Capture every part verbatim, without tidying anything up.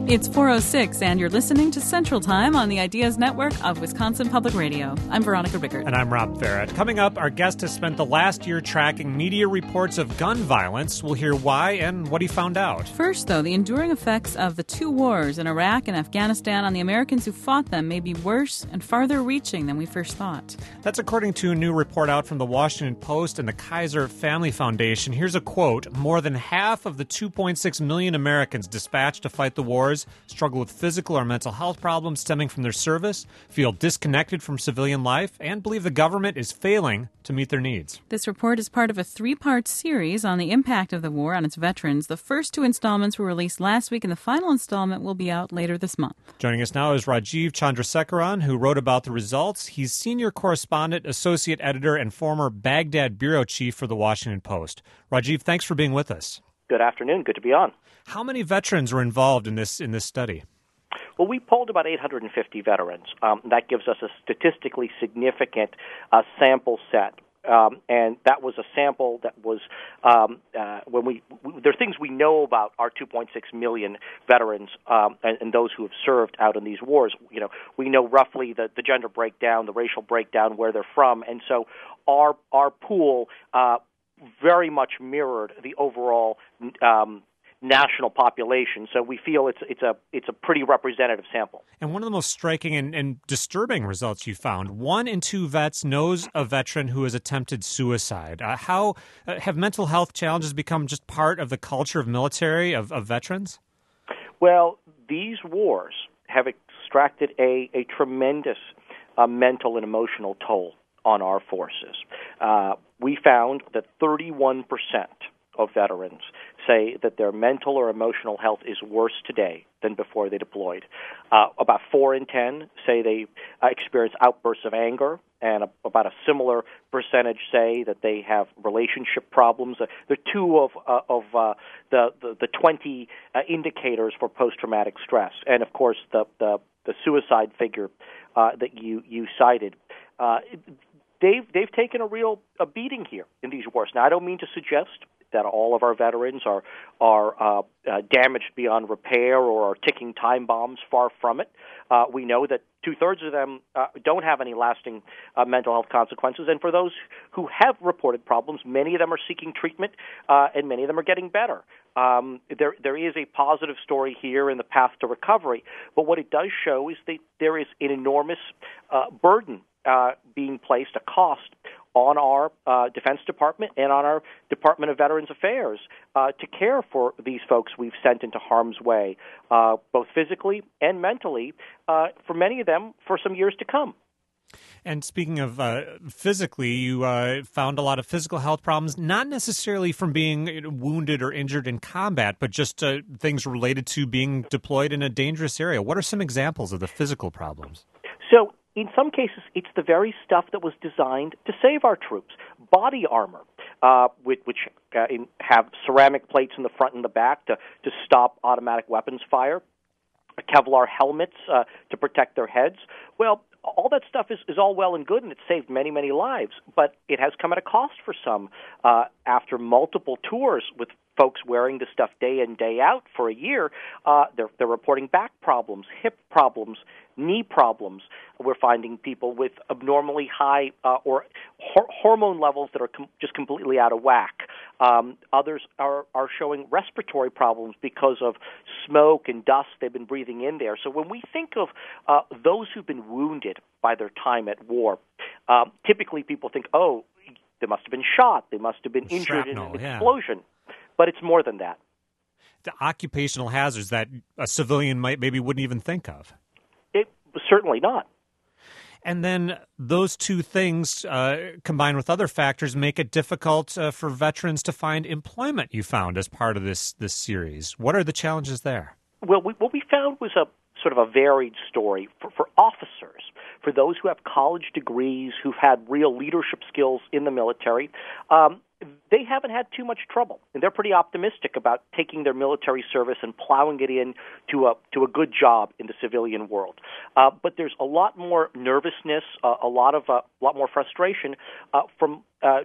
It's four oh six, and you're listening to Central Time on the Ideas Network of Wisconsin Public Radio. I'm Veronica Rickert. And I'm Rob Farrett. Coming up, our guest has spent the last year tracking media reports of gun violence. We'll hear why and what he found out. First, though, the enduring effects of the two wars in Iraq and Afghanistan on the Americans who fought them may be worse and farther reaching than we first thought. That's according to a new report out from the Washington Post and the Kaiser Family Foundation. Here's a quote: more than half of the two point six million Americans dispatched to fight the wars struggle with physical or mental health problems stemming from their service, feel disconnected from civilian life, and believe the government is failing to meet their needs. This report is part of a three-part series on the impact of the war on its veterans. The first two installments were released last week, and the final installment will be out later this month. Joining us now is Rajiv Chandrasekaran, who wrote about the results. He's senior correspondent, associate editor, and former Baghdad bureau chief for the Washington Post. Rajiv, thanks for being with us. Good afternoon. Good to be on. How many veterans were involved in this in this study? Well, we polled about eight hundred fifty veterans. Um, that gives us a statistically significant uh, sample set. Um, and that was a sample that was, um, uh, when we, we, there are things we know about our two point six million veterans um, and, and those who have served out in these wars. You know, we know roughly the, the gender breakdown, the racial breakdown, where they're from. And so our, our pool uh, very much mirrored the overall um, national population, so we feel it's it's a it's a pretty representative sample. And one of the most striking and, and disturbing results you found: one in two vets knows a veteran who has attempted suicide. Uh, how uh, have mental health challenges become just part of the culture of military of, of veterans? Well, these wars have extracted a a tremendous uh, mental and emotional toll on our forces. Uh, we found that thirty-one percent of veterans say that their mental or emotional health is worse today than before they deployed. Uh, about four in ten say they uh, experience outbursts of anger, and a, about a similar percentage say that they have relationship problems. Uh, there are two of uh, of uh, the, the the twenty uh, indicators for post-traumatic stress, and of course the the, the suicide figure uh, that you you cited. Uh, they've they've taken a real a beating here in these wars. Now, I don't mean to suggest that all of our veterans are are uh, uh, damaged beyond repair or are ticking time bombs. Far from it. Uh, we know that two-thirds of them uh, don't have any lasting uh, mental health consequences. And for those who have reported problems, many of them are seeking treatment, uh, and many of them are getting better. Um, there, there is a positive story here in the path to recovery. But what it does show is that there is an enormous uh, burden uh, being placed, a cost, on our uh, Defense Department and on our Department of Veterans Affairs uh, to care for these folks we've sent into harm's way, uh, both physically and mentally, uh, for many of them for some years to come. And speaking of uh, physically, you uh, found a lot of physical health problems, not necessarily from being wounded or injured in combat, but just uh, things related to being deployed in a dangerous area. What are some examples of the physical problems? So, in some cases, it's the very stuff that was designed to save our troops. Body armor, uh, which, which uh, in, have ceramic plates in the front and the back to, to stop automatic weapons fire, Kevlar helmets uh, to protect their heads. Well, all that stuff is, is all well and good, and it's saved many, many lives, but it has come at a cost for some. Uh, after multiple tours with folks wearing the stuff day in, day out for a year, uh, they're, they're reporting back problems, hip problems, knee problems. We're finding people with abnormally high uh, or hor- hormone levels that are com- just completely out of whack. Um, others are, are showing respiratory problems because of smoke and dust they've been breathing in there. So when we think of uh, those who've been wounded by their time at war, um, typically people think, oh, they must have been shot, they must have been injured Shrapnel, in an yeah. explosion. But it's more than that. The occupational hazards that a civilian might maybe wouldn't even think of. It certainly not. And then those two things, uh, combined with other factors, make it difficult uh, for veterans to find employment, you found, as part of this, this series. What are the challenges there? Well, we, what we found was a sort of a varied story for, for officers, for those who have college degrees, who've had real leadership skills in the military. Um, they haven't had too much trouble, and they're pretty optimistic about taking their military service and plowing it in to a to a good job in the civilian world. Uh, but there's a lot more nervousness, uh, a lot of uh, a lot more frustration uh, from uh,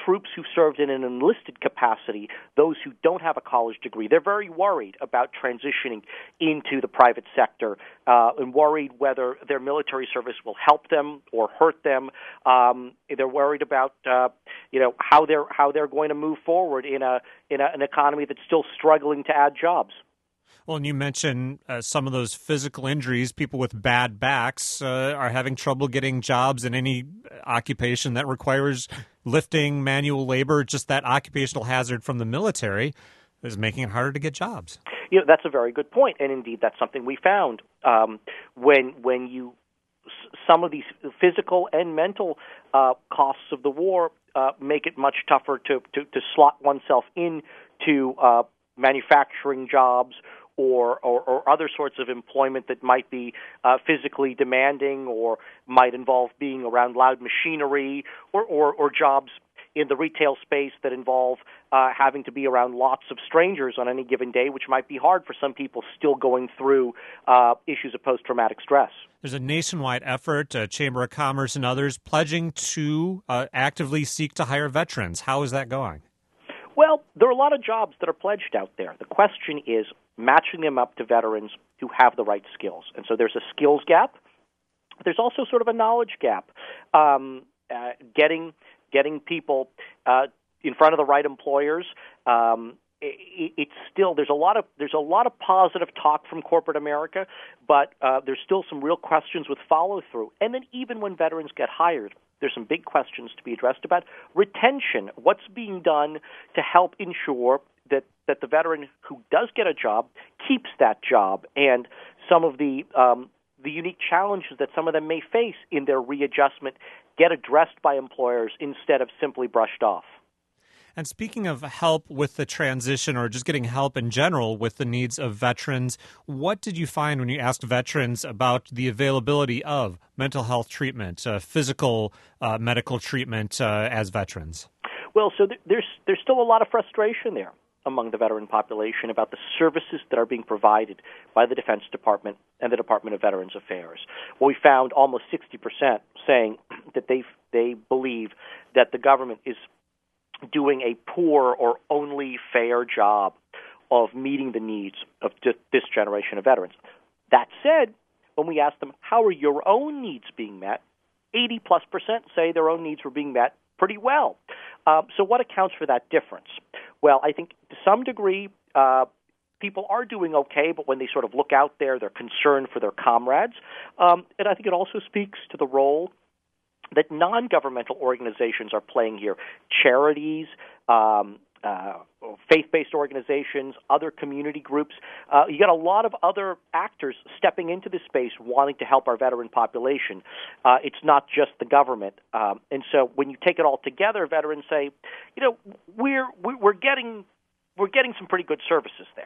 troops who served in an enlisted capacity, those who don't have a college degree, they're very worried about transitioning into the private sector uh, and worried whether their military service will help them or hurt them. Um, they're worried about uh, you know how they're how they're going to move forward in a in a, an economy that's still struggling to add jobs. Well, and you mentioned uh, some of those physical injuries. People with bad backs uh, are having trouble getting jobs in any occupation that requires lifting, manual labor. Just that occupational hazard from the military is making it harder to get jobs. You know, that's a very good point, and indeed, that's something we found um, when when you some of these physical and mental uh, costs of the war uh, make it much tougher to to, to slot oneself into uh, manufacturing jobs. Or, or, or other sorts of employment that might be uh, physically demanding or might involve being around loud machinery or, or, or jobs in the retail space that involve uh, having to be around lots of strangers on any given day, which might be hard for some people still going through uh, issues of post-traumatic stress. There's a nationwide effort, uh, Chamber of Commerce and others, pledging to uh, actively seek to hire veterans. How is that going? Well, there are a lot of jobs that are pledged out there. The question is matching them up to veterans who have the right skills. And so there's a skills gap. There's also sort of a knowledge gap. Um, uh, getting getting people uh, in front of the right employers. Um, it, it's still there's a lot of there's a lot of positive talk from corporate America, but uh, there's still some real questions with follow through. And then even when veterans get hired, there's some big questions to be addressed about retention. What's being done to help ensure that, that the veteran who does get a job keeps that job, and some of the um, the unique challenges that some of them may face in their readjustment get addressed by employers instead of simply brushed off. And speaking of help with the transition or just getting help in general with the needs of veterans, what did you find when you asked veterans about the availability of mental health treatment, uh, physical uh, medical treatment uh, as veterans? Well, so th- there's there's still a lot of frustration there among the veteran population about the services that are being provided by the Defense Department and the Department of Veterans Affairs. Well, we found almost sixty percent saying that they they believe that the government is doing a poor or only fair job of meeting the needs of this generation of veterans. That said, when we ask them, how are your own needs being met, eighty plus percent say their own needs were being met pretty well. Um, so what accounts for that difference? Well, I think to some degree, uh, people are doing okay, but when they sort of look out there, they're concerned for their comrades. Um, and I think it also speaks to the role that non-governmental organizations are playing here. Charities, um, uh, faith-based organizations, other community groups. Uh, you got a lot of other actors stepping into this space wanting to help our veteran population. Uh, it's not just the government. Um, and so when you take it all together, veterans say, you know, we're we're getting we're getting some pretty good services there.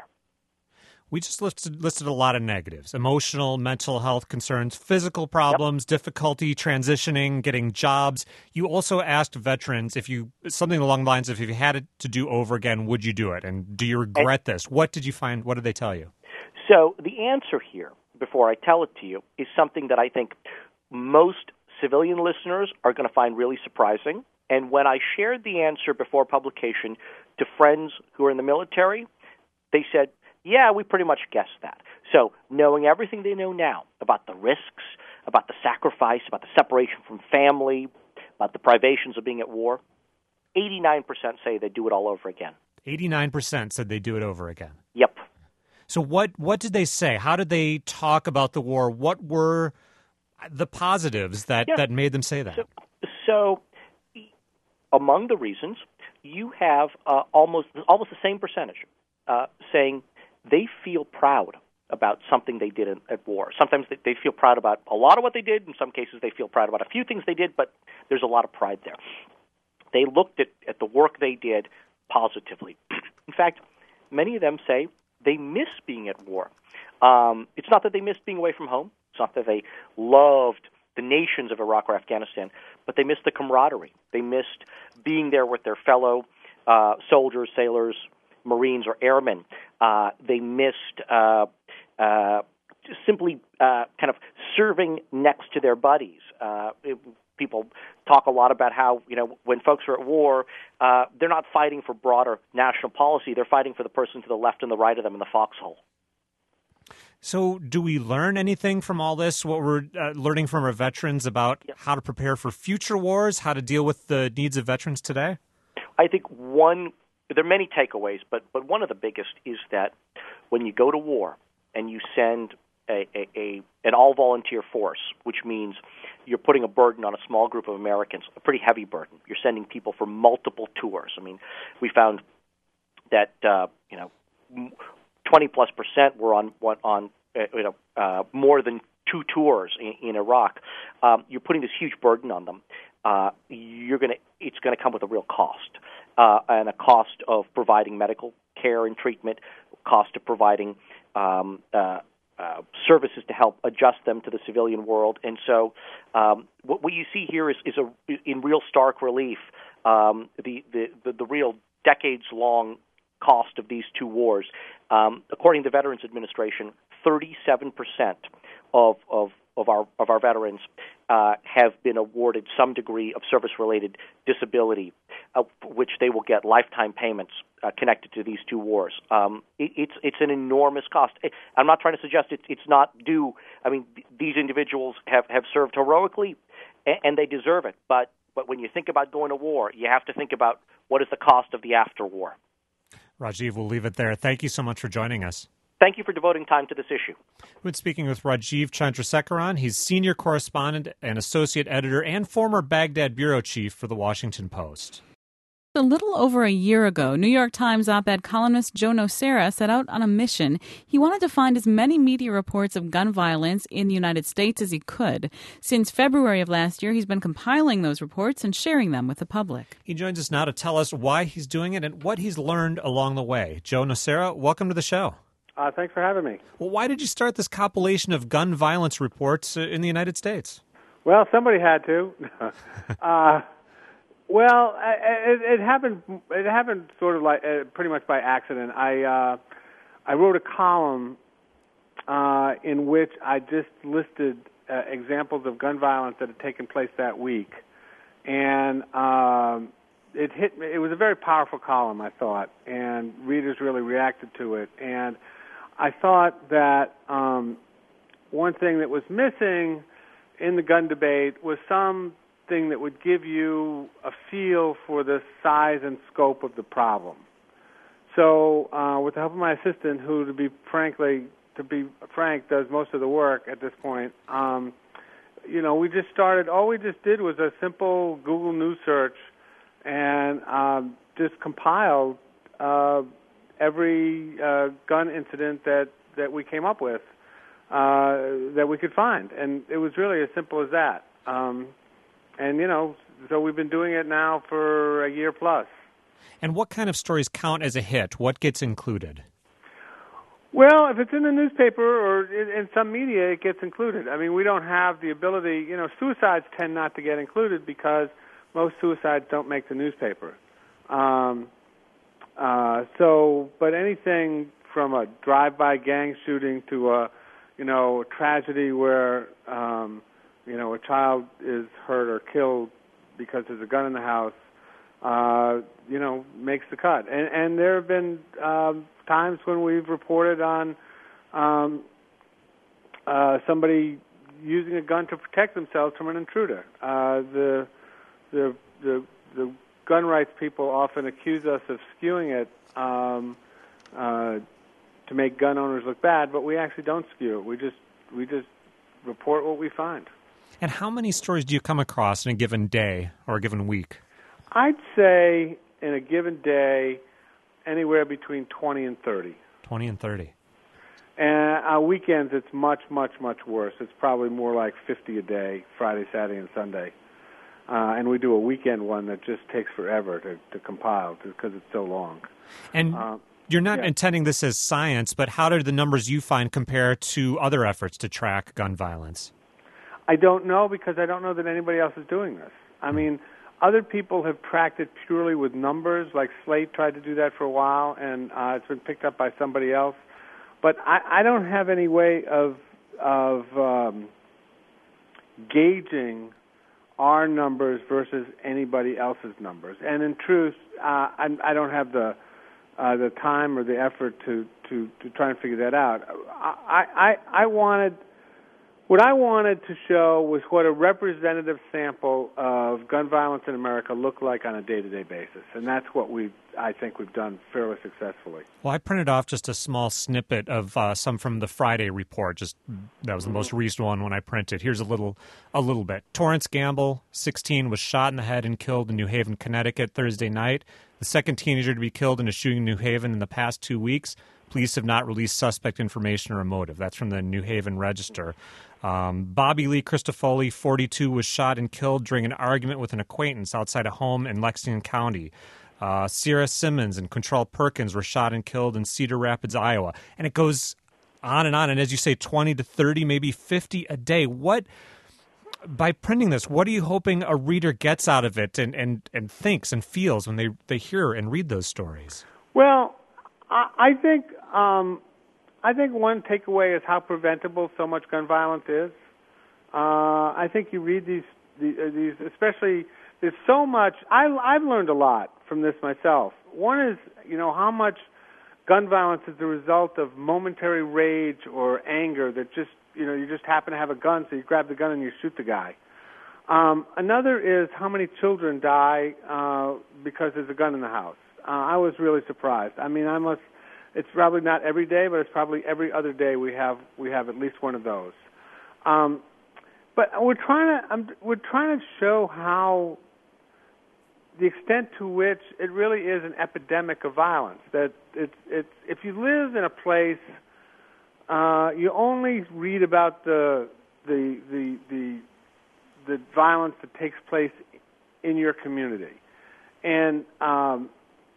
We just listed, listed a lot of negatives: emotional, mental health concerns, physical problems, yep. difficulty transitioning, getting jobs. You also asked veterans if you something along the lines of if you had it to do over again, would you do it? And do you regret and, this? What did you find? What did they tell you? So the answer here, before I tell it to you, is something that I think most civilian listeners are going to find really surprising. And when I shared the answer before publication to friends who are in the military, they said, yeah, we pretty much guessed that. So knowing everything they know now about the risks, about the sacrifice, about the separation from family, about the privations of being at war, eighty-nine percent say they'd do it all over again. eighty-nine percent said they'd do it over again. Yep. So what, what did they say? How did they talk about the war? What were the positives that, yeah. that made them say that? So, so among the reasons, you have uh, almost almost the same percentage uh, saying they feel proud about something they did in, at war. Sometimes they, they feel proud about a lot of what they did. In some cases, they feel proud about a few things they did, but there's a lot of pride there. They looked at, at the work they did positively. In fact, many of them say they miss being at war. Um, it's not that they missed being away from home. It's not that they loved the nations of Iraq or Afghanistan, but they missed the camaraderie. They missed being there with their fellow uh, soldiers, sailors, Marines, or airmen. Uh, they missed uh, uh, simply uh, kind of serving next to their buddies. Uh, it, people talk a lot about how, you know, when folks are at war, uh, they're not fighting for broader national policy. They're fighting for the person to the left and the right of them in the foxhole. So do we learn anything from all this, what we're uh, learning from our veterans about yep. how to prepare for future wars, how to deal with the needs of veterans today? I think one, there are many takeaways, but, but one of the biggest is that when you go to war and you send a, a, a an all-volunteer force, which means you're putting a burden on a small group of Americans, a pretty heavy burden. You're sending people for multiple tours. I mean, we found that, uh, you know, twenty plus percent were on on uh, you know uh, more than two tours in, in Iraq. Um, you're putting this huge burden on them. Uh, you're gonna it's going to come with a real cost, uh, and a cost of providing medical care and treatment, cost of providing um, uh, uh, services to help adjust them to the civilian world. And so, um, what, what you see here is, is a in real stark relief um, the, the the the real decades long cost of these two wars. Um, according to the Veterans Administration, thirty-seven percent of, of, of our of our veterans uh, have been awarded some degree of service-related disability, uh, which they will get lifetime payments uh, connected to these two wars. Um, it, it's it's an enormous cost. I'm not trying to suggest it's it's not due. I mean, th- these individuals have, have served heroically, and, and they deserve it. But but when you think about going to war, you have to think about what is the cost of the after war. Rajiv, we'll leave it there. Thank you so much for joining us. Thank you for devoting time to this issue. We've been speaking with Rajiv Chandrasekaran. He's senior correspondent and associate editor and former Baghdad bureau chief for The Washington Post. A little over a year ago, New York Times op-ed columnist Joe Nocera set out on a mission. He wanted to find as many media reports of gun violence in the United States as he could. Since February of last year, he's been compiling those reports and sharing them with the public. He joins us now to tell us why he's doing it and what he's learned along the way. Joe Nocera, welcome to the show. Uh, thanks for having me. Well, why did you start this compilation of gun violence reports uh, in the United States? Well, somebody had to. uh, well, it, it happened. It happened sort of like uh, pretty much by accident. I uh, I wrote a column uh, in which I just listed uh, examples of gun violence that had taken place that week, and um, it hit me. It was a very powerful column, I thought, and readers really reacted to it. And I thought that um, one thing that was missing in the gun debate was something that would give you a feel for the size and scope of the problem. So, uh, with the help of my assistant, who, to be frankly, to be frank, does most of the work at this point, um, you know, we just started. All we just did was a simple Google News search, and um, just compiled uh, every uh, gun incident that, that we came up with uh, that we could find. And it was really as simple as that. Um, and, you know, so we've been doing it now for a year plus. And what kind of stories count as a hit? What gets included? Well, if it's in the newspaper or in, in some media, it gets included. I mean, we don't have the ability, you know, suicides tend not to get included because most suicides don't make the newspaper. Um, uh, so, but anything from a drive-by gang shooting to a, you know, a tragedy where, um, you know, a child is hurt or killed because there's a gun in the house, uh, you know, makes the cut. And, and there have been um, times when we've reported on um, uh, somebody using a gun to protect themselves from an intruder. Uh, the The, the the gun rights people often accuse us of skewing it um, uh, to make gun owners look bad, but we actually don't skew it. We just we just report what we find. And how many stories do you come across in a given day or a given week? I'd say in a given day, anywhere between twenty and thirty. Twenty and thirty. And on weekends, it's much, much, much worse. It's probably more like fifty a day, Friday, Saturday, and Sunday. Uh, and we do a weekend one that just takes forever to, to compile because it's so long. And uh, you're not yeah. intending this as science, but how do the numbers you find compare to other efforts to track gun violence? I don't know because I don't know that anybody else is doing this. I mean, other people have tracked it purely with numbers, like Slate tried to do that for a while, and uh, it's been picked up by somebody else. But I, I don't have any way of, of um, gauging our numbers versus anybody else's numbers. And in truth, uh, I, I don't have the uh, the time or the effort to, to, to try and figure that out. I, I, I wanted, what I wanted to show was what a representative sample of gun violence in America looked like on a day-to-day basis, and that's what we I think we've done fairly successfully. Well, I printed off just a small snippet of uh, some from the Friday report. Just that was the most recent one when I printed. Here's a little, a little bit. Torrance Gamble, sixteen, was shot in the head and killed in New Haven, Connecticut, Thursday night. The second teenager to be killed in a shooting in New Haven in the past two weeks. Police have not released suspect information or a motive. That's from the New Haven Register. Um, Bobby Lee Christofoli, forty-two, was shot and killed during an argument with an acquaintance outside a home in Lexington County. Uh, Sierra Simmons and Quintrell Perkins were shot and killed in Cedar Rapids, Iowa. And it goes on and on. And as you say, twenty to thirty, maybe fifty a day. What, by printing this, what are you hoping a reader gets out of it and, and, and thinks and feels when they, they hear and read those stories? Well, I, I think um, I think one takeaway is how preventable so much gun violence is. Uh, I think you read these, these, these especially, there's so much, I, I've learned a lot from this myself. One is, you know, how much gun violence is the result of momentary rage or anger that just, you know, you just happen to have a gun, so you grab the gun and you shoot the guy. Um, another is how many children die uh, because there's a gun in the house. Uh, I was really surprised. I mean, I must, it's probably not every day, but it's probably every other day we have we have at least one of those. Um, but we're trying to I'm, we're trying to show how the extent to which it really is an epidemic of violence. That it's it's if you live in a place, uh, you only read about the the the the the violence that takes place in your community, and um,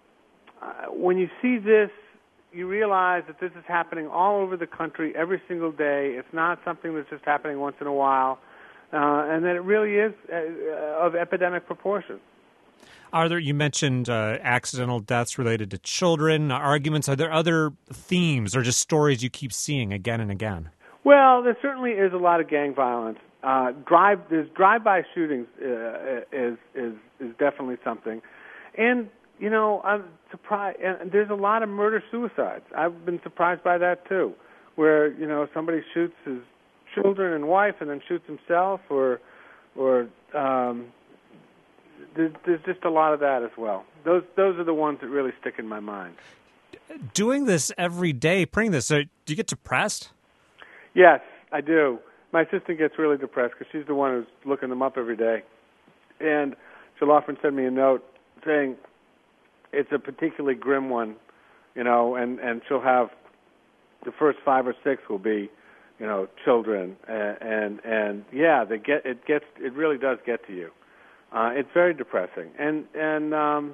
uh, when you see this, you realize that this is happening all over the country every single day. It's not something that's just happening once in a while, uh, and that it really is uh, of epidemic proportions. Are there, you mentioned uh, accidental deaths related to children, arguments. Are there other themes or just stories you keep seeing again and again? Well, there certainly is a lot of gang violence. Uh, drive there's drive-by shootings uh, is is is definitely something, and you know I'm surprised. And there's a lot of murder-suicides. I've been surprised by that too, where you know somebody shoots his children and wife and then shoots himself, or or um, there's, there's just a lot of that as well. Those those are the ones that really stick in my mind. Doing this every day, printing this, do you get depressed? Yes, I do. My assistant gets really depressed because she's the one who's looking them up every day. And she'll often send me a note saying it's a particularly grim one, you know, and, and she'll have the first five or six will be, you know, children. And, and, and yeah, they get it gets it really does get to you. Uh, it's very depressing. And, and um,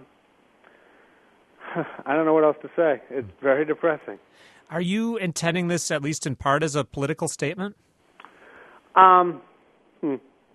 I don't know what else to say. It's very depressing. Are you intending this, at least in part, as a political statement? Um, hmm.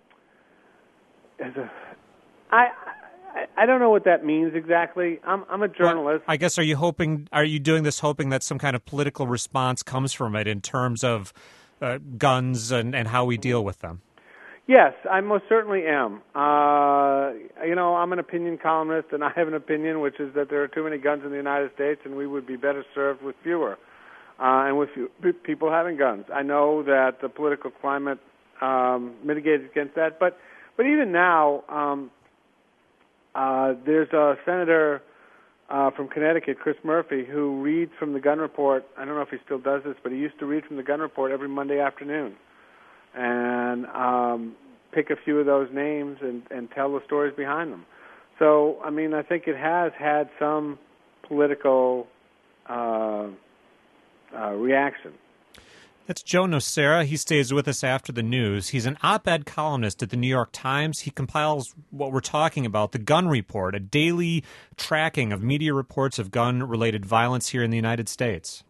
As a, I, I, I don't know what that means exactly. I'm, I'm a journalist. Well, I guess, are you hoping? Are you doing this hoping that some kind of political response comes from it in terms of uh, guns and, and how we deal with them? Yes, I most certainly am. Uh, you know, I'm an opinion columnist, and I have an opinion, which is that there are too many guns in the United States, and we would be better served with fewer, uh, and with few, people having guns. I know that the political climate um, mitigates against that, but but even now, um, uh, there's a senator uh, from Connecticut, Chris Murphy, who reads from the Gun Report. I don't know if he still does this, but he used to read from the Gun Report every Monday afternoon. And um, pick a few of those names and, and tell the stories behind them. So, I mean, I think it has had some political uh, uh, reaction. That's Joe Nocera. He stays with us after the news. He's an op-ed columnist at the New York Times. He compiles what we're talking about, the Gun Report, a daily tracking of media reports of gun-related violence here in the United States.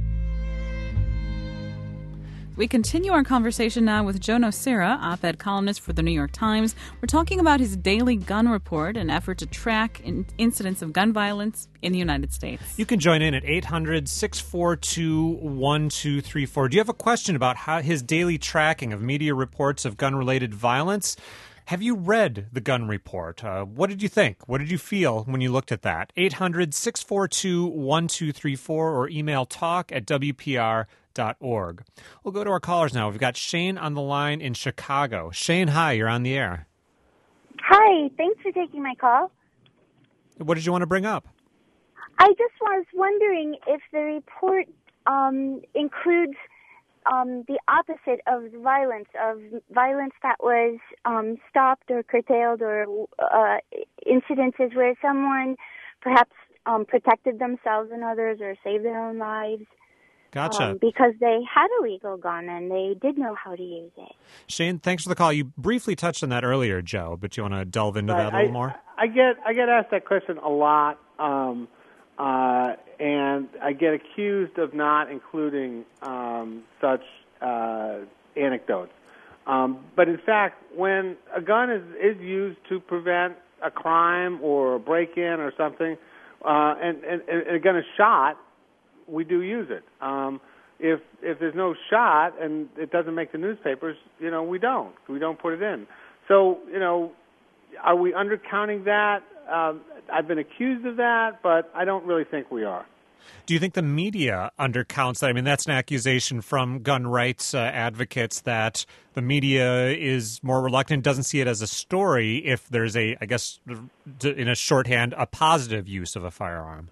We continue our conversation now with Joe Nocera, op-ed columnist for the New York Times. We're talking about his daily gun report, an effort to track in- incidents of gun violence in the United States. You can join in at eight hundred, six four two, one two three four. Do you have a question about how his daily tracking of media reports of gun-related violence? Have you read the gun report? Uh, what did you think? What did you feel when you looked at that? eight hundred, six four two, one two three four or email talk at w p r dot org. We'll go to our callers now. We've got Shane on the line in Chicago. Shane, hi, you're on the air. Hi, thanks for taking my call. What did you want to bring up? I just was wondering if the report um, includes um, the opposite of violence, of violence that was um, stopped or curtailed, or uh, incidences where someone perhaps um, protected themselves and others or saved their own lives. Gotcha. Um, because they had a legal gun and they did know how to use it. Shane, thanks for the call. You briefly touched on that earlier, Joe, but you want to delve into Right. that a little I, more? I get I get asked that question a lot, um, uh, and I get accused of not including um, such uh, anecdotes. Um, but in fact, when a gun is, is used to prevent a crime or a break-in or something, uh, and, and, and a gun is shot, we do use it. Um, if if there's no shot and it doesn't make the newspapers, you know, we don't. We don't put it in. So, you know, are we undercounting that? Um, I've been accused of that, but I don't really think we are. Do you think the media undercounts that? I mean, that's an accusation from gun rights uh, advocates that the media is more reluctant, doesn't see it as a story if there's a, I guess, in a shorthand, a positive use of a firearm.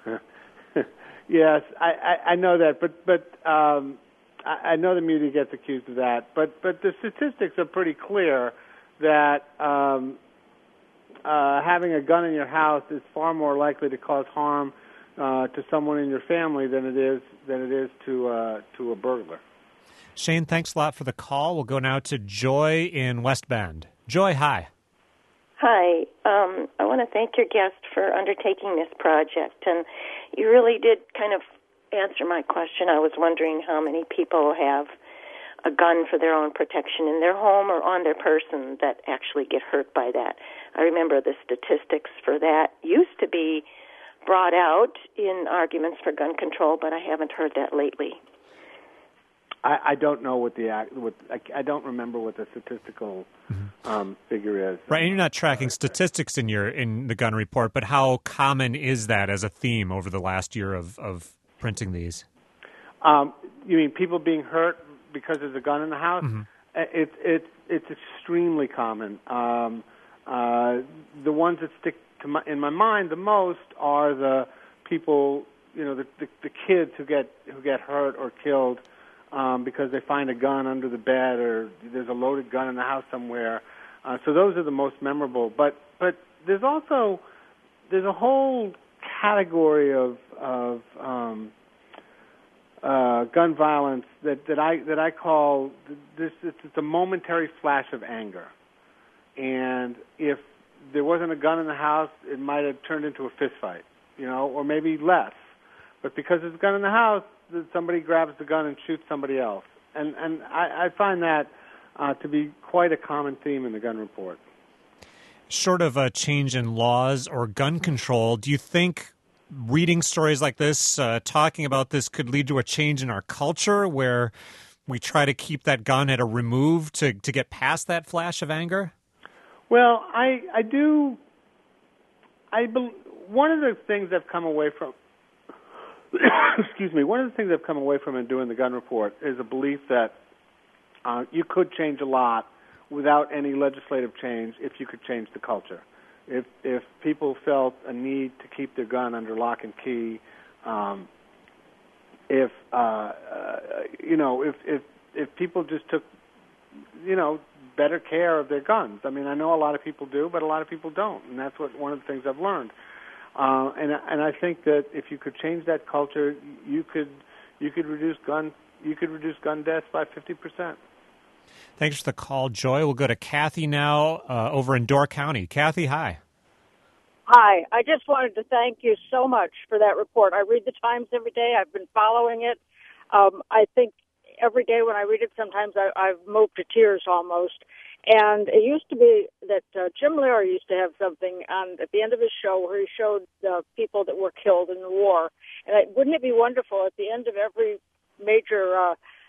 Yes, I, I, I know that, but but um, I, I know the media gets accused of that. But but the statistics are pretty clear that um, uh, having a gun in your house is far more likely to cause harm uh, to someone in your family than it is than it is to uh, to a burglar. Shane, thanks a lot for the call. We'll go now to Joy in West Bend. Joy, hi. Hi. Um, I want to thank your guest for undertaking this project, and you really did kind of answer my question. I was wondering how many people have a gun for their own protection in their home or on their person that actually get hurt by that. I remember the statistics for that used to be brought out in arguments for gun control, but I haven't heard that lately. I, I don't know what the act. What I, I don't remember what the statistical um, figure is. Right, and you're not tracking statistics in your in the gun report, but how common is that as a theme over the last year of, of printing these? Um, you mean people being hurt because there's a gun in the house? Mm-hmm. It's it's it's extremely common. Um, uh, the ones that stick to my, in my mind the most are the people, you know, the, the the kids who get who get hurt or killed um, because they find a gun under the bed or there's a loaded gun in the house somewhere. Uh, so those are the most memorable. But but there's also there's a whole category of of um, uh, gun violence that, that I that I call this. It's a momentary flash of anger, and if there wasn't a gun in the house, it might have turned into a fist fight, you know, or maybe less. But because there's a gun in the house, somebody grabs the gun and shoots somebody else, and and I, I find that uh, to be quite a common theme in the gun report. Short of a change in laws or gun control, do you think reading stories like this, uh, talking about this, could lead to a change in our culture where we try to keep that gun at a remove to, to get past that flash of anger? Well, I I do. I be, one of the things I've come away from. excuse me. One of the things I've come away from in doing the gun report is a belief that uh, you could change a lot without any legislative change if you could change the culture. If if people felt a need to keep their gun under lock and key, um, if uh, uh, you know, if if if people just took, you know, better care of their guns. I mean, I know a lot of people do, but a lot of people don't, and that's what one of the things I've learned. Uh, and and I think that if you could change that culture, you could you could reduce gun you could reduce gun deaths by fifty percent. Thanks for the call, Joy. We'll go to Kathy now uh, over in Door County. Kathy, hi. Hi. I just wanted to thank you so much for that report. I read the Times every day. I've been following it. Um, I think every day when I read it, sometimes I, I've moved to tears almost. And it used to be that uh, Jim Lehrer used to have something on at the end of his show where he showed the people that were killed in the war. And it, wouldn't it be wonderful at the end of every major uh,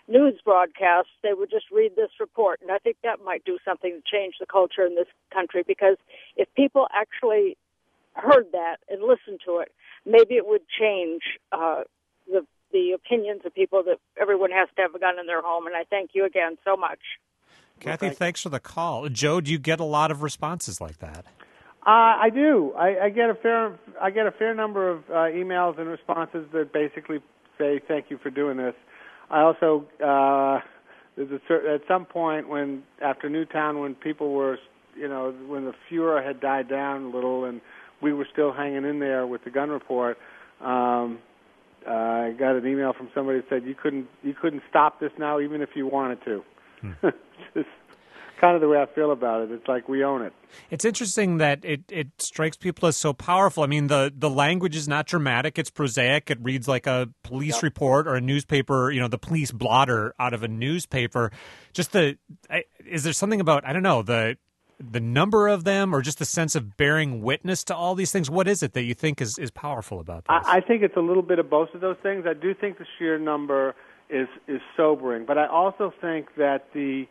news broadcasts, they would just read this report. And I think that might do something to change the culture in this country, because if people actually heard that and listened to it, maybe it would change uh, the the opinions of people that everyone has to have a gun in their home. And I thank you again so much. Kathy, well, thanks for the call. Joe, do you get a lot of responses like that? Uh, I do. I, I get a fair. I get a fair number of uh, emails and responses that basically say thank you for doing this. I also uh, there's a certain, at some point when after Newtown, when people were, you know, when the furor had died down a little, and we were still hanging in there with the gun report. Um, uh, I got an email from somebody that said you couldn't you couldn't stop this now, even if you wanted to. Hmm. Just kind of the way I feel about it. It's like we own it. It's interesting that it, it strikes people as so powerful. I mean, the, the language is not dramatic. It's prosaic. It reads like a police yep. report or a newspaper, you know, the police blotter out of a newspaper. Just the, I, is there something about, I don't know, the the number of them or just the sense of bearing witness to all these things? What is it that you think is, is powerful about this? I, I think it's a little bit of both of those things. I do think the sheer number is, is sobering, but I also think that the,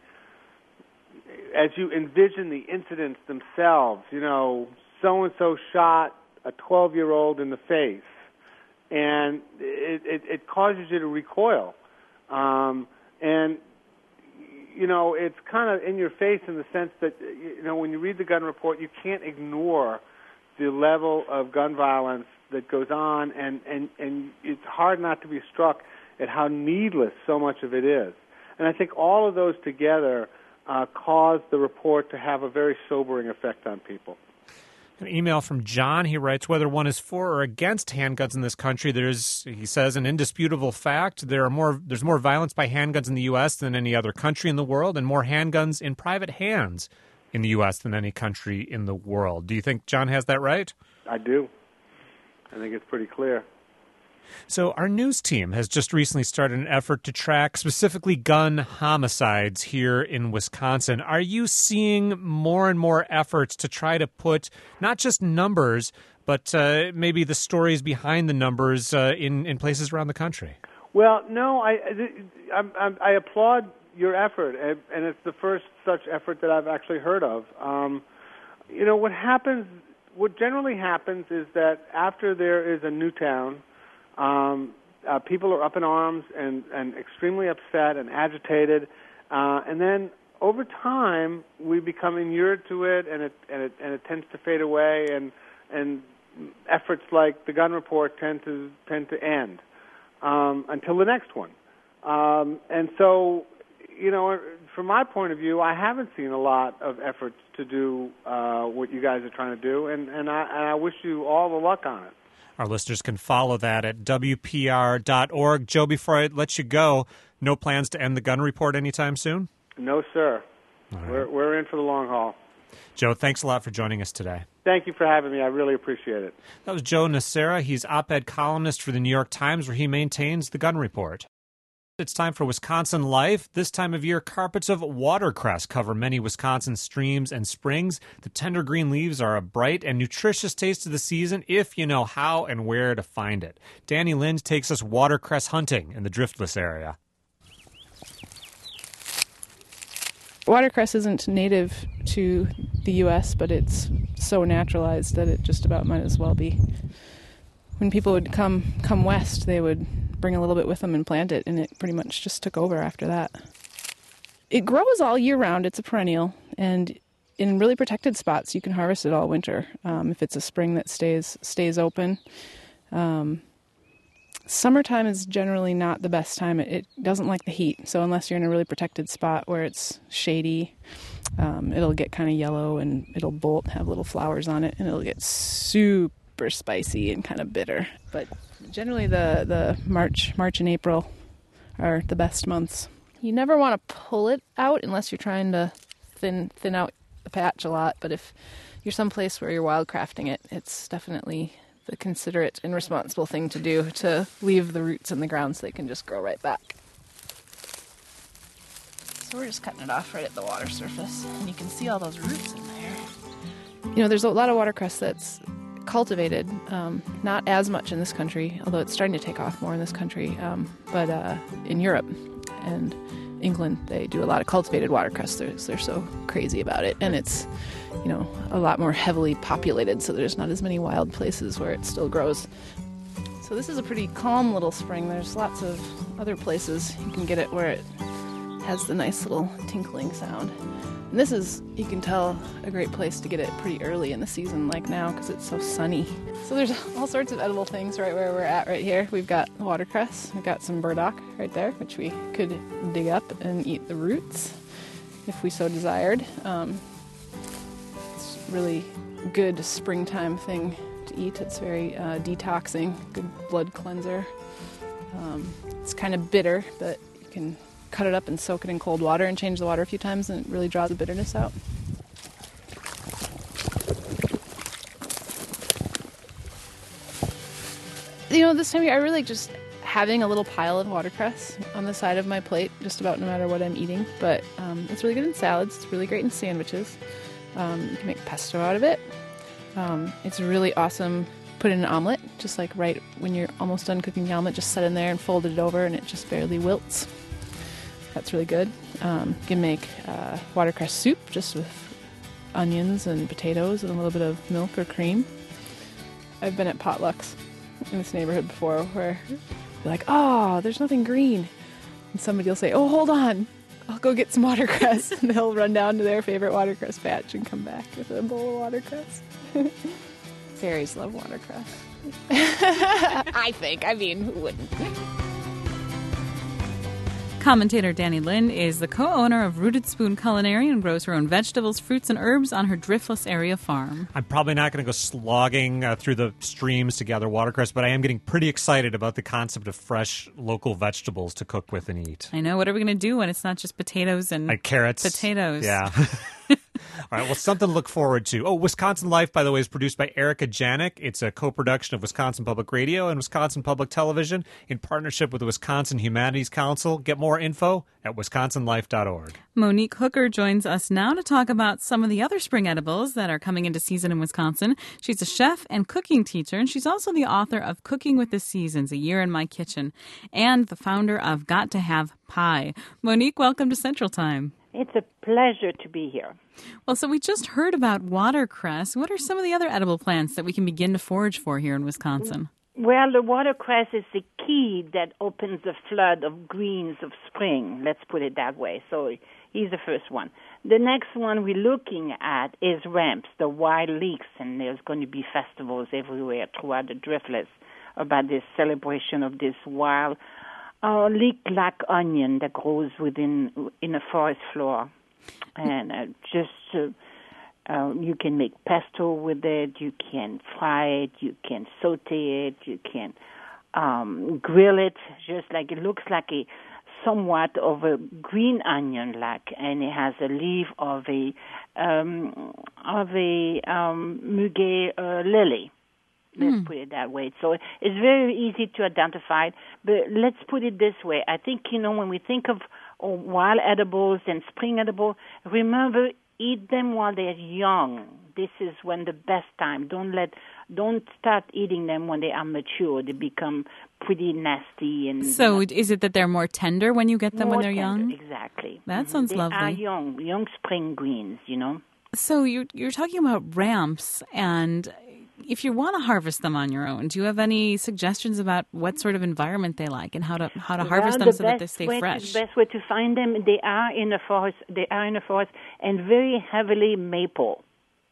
as you envision the incidents themselves, you know, so-and-so shot a twelve-year-old in the face, and it, it, it causes you to recoil. Um, and, you know, it's kind of in your face in the sense that, you know, when you read the gun report, you can't ignore the level of gun violence that goes on, and, and, and it's hard not to be struck at how needless so much of it is. And I think all of those together Uh, caused the report to have a very sobering effect on people. An email from John. He writes, whether one is for or against handguns in this country, there's, he says, an indisputable fact. There are more. There's more violence by handguns in the U S than any other country in the world, and more handguns in private hands in the U S than any country in the world. Do you think John has that right? I do. I think it's pretty clear. So our news team has just recently started an effort to track specifically gun homicides here in Wisconsin. Are you seeing more and more efforts to try to put not just numbers, but uh, maybe the stories behind the numbers uh, in, in places around the country? Well, no, I, I, I, I applaud your effort, and it's the first such effort that I've actually heard of. Um, you know, what happens, what generally happens is that after there is a new town, Um, uh, people are up in arms and, and extremely upset and agitated, uh, and then over time we become inured to it, and it and it and it tends to fade away, and and efforts like the gun report tend to tend to end um, until the next one. Um, and so, you know, from my point of view, I haven't seen a lot of efforts to do uh, what you guys are trying to do, and and I, and I wish you all the luck on it. Our listeners can follow that at W P R dot org. Joe, before I let you go, no plans to end the gun report anytime soon? No, sir. Right. We're, we're in for the long haul. Joe, thanks a lot for joining us today. Thank you for having me. I really appreciate it. That was Joe Nocera. He's op-ed columnist for the New York Times, where he maintains the gun report. It's time for Wisconsin Life. This time of year, carpets of watercress cover many Wisconsin streams and springs. The tender green leaves are a bright and nutritious taste of the season if you know how and where to find it. Danny Lind takes us watercress hunting in the Driftless area. Watercress isn't native to the U S, but it's so naturalized that it just about might as well be. When people would come come west, they would bring a little bit with them and plant it, and it pretty much just took over after that. It grows all year round. It's a perennial, and in really protected spots, you can harvest it all winter um, if it's a spring that stays stays open. Um, summertime is generally not the best time. It, it doesn't like the heat, so unless you're in a really protected spot where it's shady, um, it'll get kind of yellow, and it'll bolt, have little flowers on it, and it'll get super spicy and kind of bitter. But generally the, the March March and April are the best months. You never want to pull it out unless you're trying to thin thin out the patch a lot, but if you're someplace where you're wildcrafting it, it's definitely the considerate and responsible thing to do to leave the roots in the ground so they can just grow right back. So we're just cutting it off right at the water surface, and you can see all those roots in there. You know, there's a lot of watercress that's cultivated, um, not as much in this country, although it's starting to take off more in this country, um, but uh, in Europe. and England, they do a lot of cultivated watercress. They're, they're so crazy about it. And it's, you know, a lot more heavily populated, so there's not as many wild places where it still grows. So this is a pretty calm little spring. There's lots of other places you can get it where it has the nice little tinkling sound. And this is, you can tell, a great place to get it pretty early in the season, like now, because it's so sunny. So there's all sorts of edible things right where we're at right here. We've got watercress, we've got some burdock right there, which we could dig up and eat the roots if we so desired. Um, it's really good springtime thing to eat. It's very uh, detoxing, good blood cleanser. Um, it's kind of bitter, but you can cut it up and soak it in cold water and change the water a few times, and it really draws the bitterness out. You know, this time of year I really like just having a little pile of watercress on the side of my plate, just about no matter what I'm eating. But um, it's really good in salads. It's really great in sandwiches. Um, you can make pesto out of it. Um, it's really awesome. Put in an omelet, just like right when you're almost done cooking the omelet, just set in there and fold it over, and it just barely wilts. That's really good. Um, you can make uh, watercress soup just with onions and potatoes and a little bit of milk or cream. I've been at potlucks in this neighborhood before where you're like, oh, there's nothing green. And somebody will say, oh, hold on, I'll go get some watercress. And they'll run down to their favorite watercress patch and come back with a bowl of watercress. Fairies love watercress. I think. I mean, who wouldn't? Commentator Danny Lind is the co-owner of Rooted Spoon Culinary and grows her own vegetables, fruits, and herbs on her Driftless area farm. I'm probably not going to go slogging uh, through the streams to gather watercress, but I am getting pretty excited about the concept of fresh local vegetables to cook with and eat. I know. What are we going to do when it's not just potatoes and like carrots? Potatoes. Yeah. All right, well, something to look forward to. Oh, Wisconsin Life, by the way, is produced by Erica Janik. It's a co-production of Wisconsin Public Radio and Wisconsin Public Television in partnership with the Wisconsin Humanities Council. Get more info at wisconsin life dot org. Monique Hooker joins us now to talk about some of the other spring edibles that are coming into season in Wisconsin. She's a chef and cooking teacher, and she's also the author of Cooking with the Seasons, A Year in My Kitchen, and the founder of Got to Have Pie. Monique, welcome to Central Time. It's a pleasure to be here. Well, so we just heard about watercress. What are some of the other edible plants that we can begin to forage for here in Wisconsin? Well, the watercress is the key that opens the flood of greens of spring. Let's put it that way. So he's the first one. The next one we're looking at is ramps, the wild leeks, and there's going to be festivals everywhere throughout the Driftless about this celebration of this wild uh, leek-like onion that grows within in a forest floor. And uh, just uh, uh, you can make pesto with it, you can fry it, you can saute it, you can um, grill it, just like it looks like a somewhat of a green onion, like, and it has a leaf of a um, of a um, muguet uh, lily. Let's mm. put it that way. So it's very easy to identify. But let's put it this way. I think, you know, when we think of oh, wild edibles and spring edibles, remember, eat them while they're young. This is when the best time. Don't let, don't start eating them when they are mature. They become pretty nasty. And so is it that they're more tender when you get them more when they're tender, young? Exactly. That mm-hmm. sounds they lovely. They are young, young spring greens, you know. So you're, you're talking about ramps, and if you want to harvest them on your own, do you have any suggestions about what sort of environment they like and how to how to harvest well, them the so that they stay fresh? To, the best way to find them, they are in the forest. They are in the forest and very heavily maple.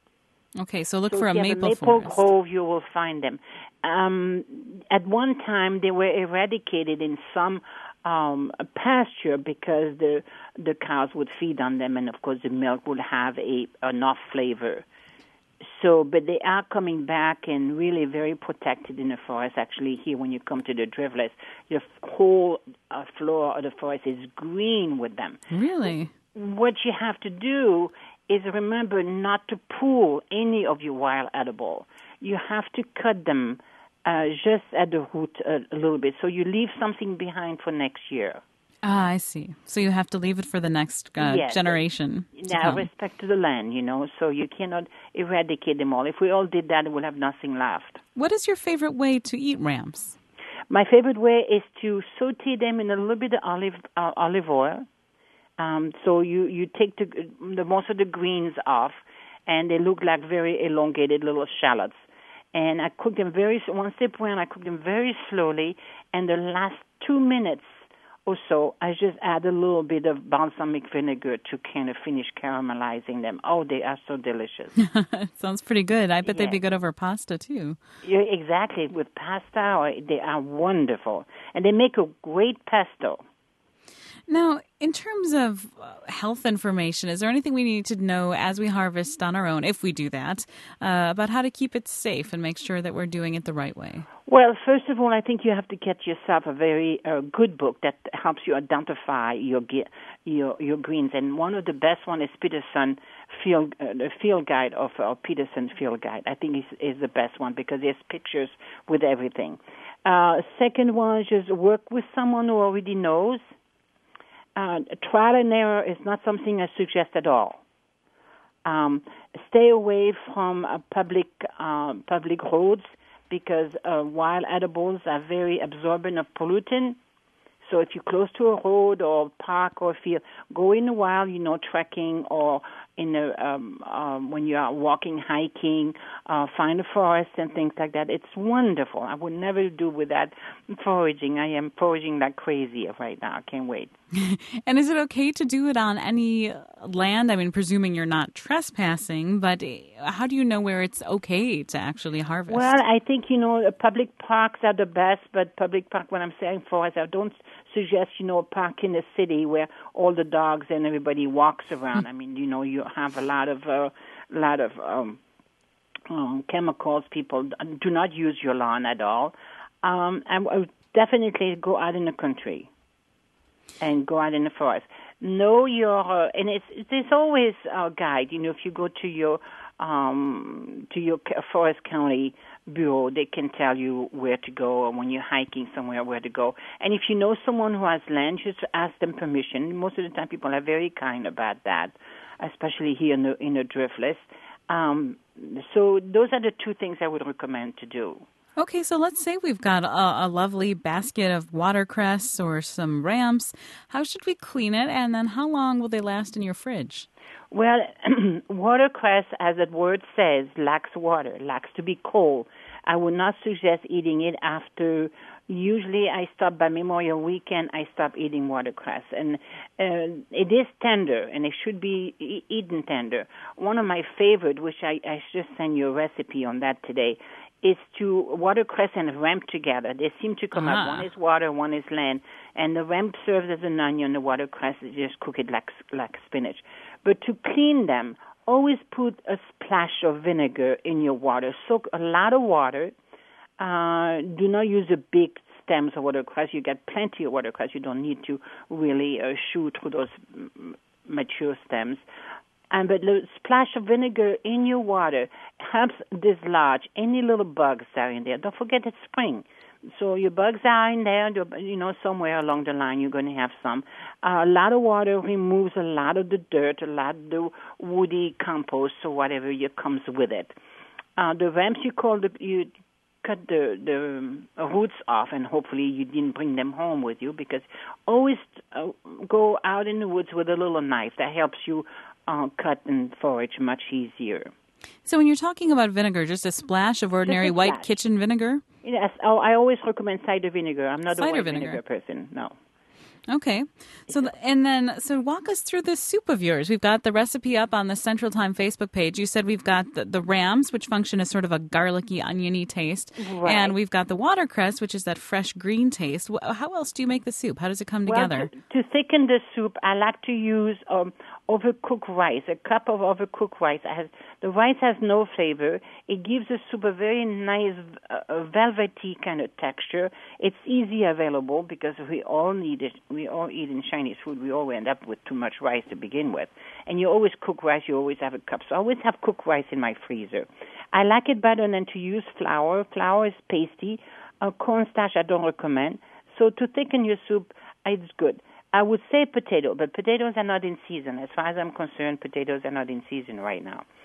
Okay, so look so for if a you maple have a maple forest. grove, you will find them. Um, at one time, they were eradicated in some um, pasture because the the cows would feed on them, and of course, the milk would have a enough flavor. So, but they are coming back and really very protected in the forest. Actually, here when you come to the Driftless, the whole uh, floor of the forest is green with them. Really? What you have to do is remember not to pull any of your wild edible. You have to cut them uh, just at the root a, a little bit, so you leave something behind for next year. Ah, I see. So you have to leave it for the next uh, yes. generation. Now, respect to the land, you know, so you cannot eradicate them all. If we all did that, we'll have nothing left. What is your favorite way to eat ramps? My favorite way is to saute them in a little bit of olive uh, olive oil. Um, so you, you take the, the most of the greens off, and they look like very elongated little shallots. And I cook them very, once they're brown, I cook them very slowly, and the last two minutes or so, I just add a little bit of balsamic vinegar to kind of finish caramelizing them. Oh, they are so delicious. Sounds pretty good. I bet Yeah. they'd be good over pasta, too. Yeah, exactly. With pasta, or they are wonderful. And they make a great pesto. Now, in terms of uh, health information, is there anything we need to know as we harvest on our own, if we do that, uh, about how to keep it safe and make sure that we're doing it the right way? Well, first of all, I think you have to get yourself a very uh, good book that helps you identify your your your greens. And one of the best one is Peterson Field, uh, the Field Guide of uh, Peterson Field Guide. I think is is the best one because there's pictures with everything. Uh, second one is just work with someone who already knows. Uh, trial and error is not something I suggest at all. Um, stay away from uh, public uh, public roads because uh, wild edibles are very absorbent of pollutant. So if you're close to a road or park or field, go in a while, you know, trekking or in a, um, um, when you are walking, hiking, uh, find a forest and things like that. It's wonderful. I would never do with that foraging. I am foraging like crazy right now. I can't wait. And is it okay to do it on any land? I mean, presuming you're not trespassing, but how do you know where it's okay to actually harvest? Well, I think, you know, public parks are the best, but public park, when I'm saying forest, I don't suggest, you know, a park in the city where all the dogs and everybody walks around. I mean, you know, you have a lot of, uh, lot of um, um, chemicals. People do not use your lawn at all. Um, I would definitely go out in the country and go out in the forest. Know your, uh, and it's there's always a guide. You know, if you go to your um, to your forest county bureau, they can tell you where to go, or when you're hiking somewhere, where to go. And if you know someone who has land, just ask them permission. Most of the time, people are very kind about that, especially here in the in the Driftless. Um, so those are the two things I would recommend to do. Okay, so let's say we've got a, a lovely basket of watercress or some ramps. How should we clean it, and then how long will they last in your fridge? Well, watercress, as the word says, lacks water, lacks to be cold. I would not suggest eating it after, usually I stop by Memorial Weekend, I stop eating watercress. And uh, it is tender, and it should be e- eaten tender. One of my favorite, which I, I just sent you a recipe on that today, is to watercress and ramp together. They seem to come uh-huh. out. One is water, one is land. And the ramp serves as an onion. The watercress, you just cook it like like spinach. But to clean them, always put a splash of vinegar in your water. Soak a lot of water. Uh, do not use the big stems of watercress. You get plenty of watercress. You don't need to really uh, chew through those m- mature stems. And but the splash of vinegar in your water helps dislodge any little bugs that are in there. Don't forget it's spring. So your bugs are in there, you know, somewhere along the line you're going to have some. Uh, a lot of water removes a lot of the dirt, a lot of the woody compost or whatever you comes with it. Uh, the ramps you call the, you cut the, the roots off, and hopefully you didn't bring them home with you, because always uh, go out in the woods with a little knife. That helps you uh, cut and forage much easier. So when you're talking about vinegar, just a splash of ordinary white splash. kitchen vinegar? Yes. Oh, I always recommend cider vinegar. I'm not Cider a white vinegar. vinegar person. No. Okay. So, the, and then, so walk us through this soup of yours. We've got the recipe up on the Central Time Facebook page. You said we've got the, the rams, which function as sort of a garlicky, oniony taste. Right. And we've got the watercress, which is that fresh green taste. How else do you make the soup? How does it come Well, together? To, to thicken the soup, I like to use um, overcooked rice, a cup of overcooked rice. It has, the rice has no flavor. It gives the soup a very nice uh, velvety kind of texture. It's easy available because we all need it. We all eat in Chinese food. We all end up with too much rice to begin with. And you always cook rice. You always have a cup. So I always have cooked rice in my freezer. I like it better than to use flour. Flour is pasty. Uh, cornstarch I don't recommend. So to thicken your soup, it's good. I would say potato, but potatoes are not in season. As far as I'm concerned, potatoes are not in season right now.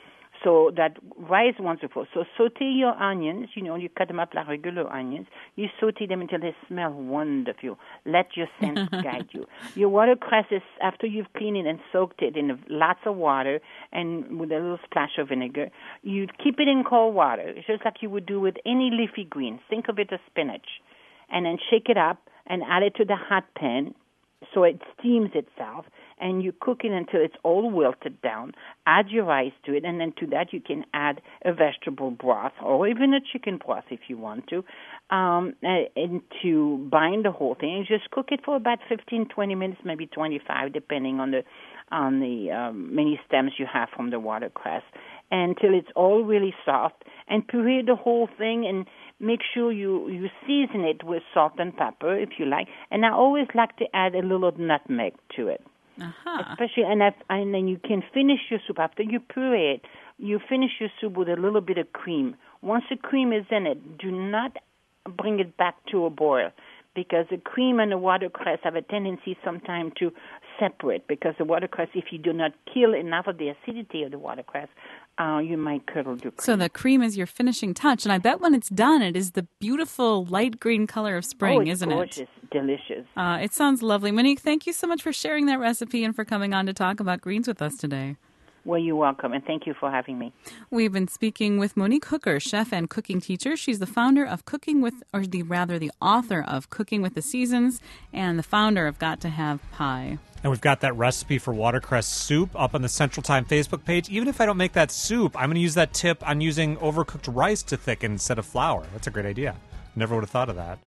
So that rice wonderful. So saute your onions. You know, you cut them up like regular onions. You saute them until they smell wonderful. Let your sense guide you. Your watercresses, after you've cleaned it and soaked it in lots of water and with a little splash of vinegar, you keep it in cold water, just like you would do with any leafy greens. Think of it as spinach. And then shake it up and add it to the hot pan so it steams itself, and you cook it until it's all wilted down. Add your rice to it, and then to that you can add a vegetable broth or even a chicken broth if you want to, um, and to bind the whole thing. And just cook it for about fifteen, twenty minutes, maybe twenty-five, depending on the on the um, many stems you have from the watercress, until it's all really soft. And puree the whole thing and make sure you, you season it with salt and pepper if you like. And I always like to add a little nutmeg to it. Uh-huh. Especially, and, if, and then you can finish your soup. After you puree it, you finish your soup with a little bit of cream. Once the cream is in it, do not bring it back to a boil, because the cream and the watercress have a tendency sometimes to separate, because the watercress, if you do not kill enough of the acidity of the watercress, uh, you might curdle the cream. So the cream is your finishing touch, and I bet when it's done, it is the beautiful light green color of spring, oh, it's isn't gorgeous, it? Delicious. Uh, it sounds lovely. Monique, thank you so much for sharing that recipe and for coming on to talk about greens with us today. Well, you're welcome, and thank you for having me. We've been speaking with Monique Hooker, chef and cooking teacher. She's the founder of Cooking with, or the rather the author of Cooking with the Seasons, and the founder of Got to Have Pie. And we've got that recipe for watercress soup up on the Central Time Facebook page. Even if I don't make that soup, I'm going to use that tip on using overcooked rice to thicken instead of flour. That's a great idea. Never would have thought of that.